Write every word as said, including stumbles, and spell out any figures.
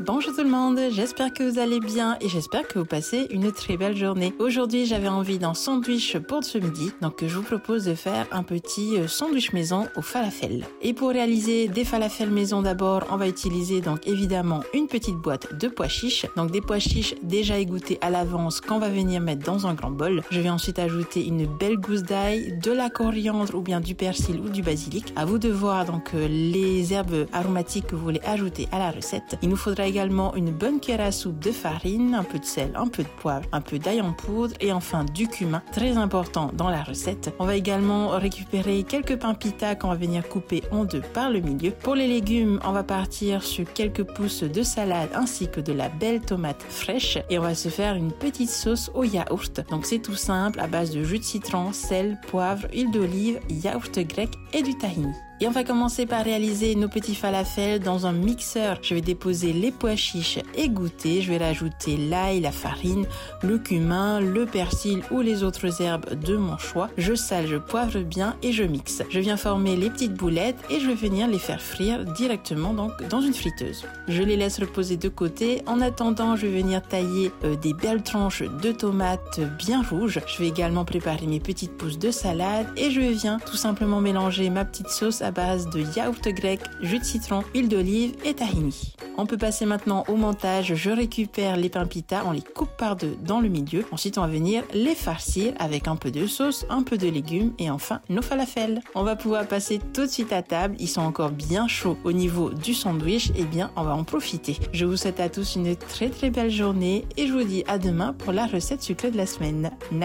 Bonjour tout le monde, j'espère que vous allez bien et j'espère que vous passez une très belle journée. Aujourd'hui, j'avais envie d'un sandwich pour ce midi, donc je vous propose de faire un petit sandwich maison au falafel. Et pour réaliser des falafels maison d'abord, on va utiliser donc évidemment une petite boîte de pois chiches, donc des pois chiches déjà égouttés à l'avance qu'on va venir mettre dans un grand bol. Je vais ensuite ajouter une belle gousse d'ail, de la coriandre ou bien du persil ou du basilic. À vous de voir donc les herbes aromatiques que vous voulez ajouter à la recette. Il nous faudra également une bonne cuillère à soupe de farine, un peu de sel, un peu de poivre, un peu d'ail en poudre et enfin du cumin, très important dans la recette. On va également récupérer quelques pains pita qu'on va venir couper en deux par le milieu. Pour les légumes, on va partir sur quelques pousses de salade ainsi que de la belle tomate fraîche et on va se faire une petite sauce au yaourt. Donc c'est tout simple à base de jus de citron, sel, poivre, huile d'olive, yaourt grec et du tahini. Et on va commencer par réaliser nos petits falafels dans un mixeur. Je vais déposer les pois chiches égouttés. Je vais rajouter l'ail, la farine, le cumin, le persil ou les autres herbes de mon choix. Je sale, je poivre bien et je mixe. Je viens former les petites boulettes et je vais venir les faire frire directement donc dans une friteuse. Je les laisse reposer de côté. En attendant, je vais venir tailler euh, des belles tranches de tomates bien rouges. Je vais également préparer mes petites pousses de salade et je viens tout simplement mélanger ma petite sauce à base de yaourt grec, jus de citron, huile d'olive et tahini. On peut passer maintenant au montage. Je récupère les pains pita, on les coupe par deux dans le milieu. Ensuite, on va venir les farcir avec un peu de sauce, un peu de légumes et enfin nos falafels. On va pouvoir passer tout de suite à table. Ils sont encore bien chauds au niveau du sandwich. Eh bien, on va en profiter. Je vous souhaite à tous une très très belle journée et je vous dis à demain pour la recette sucrée de la semaine.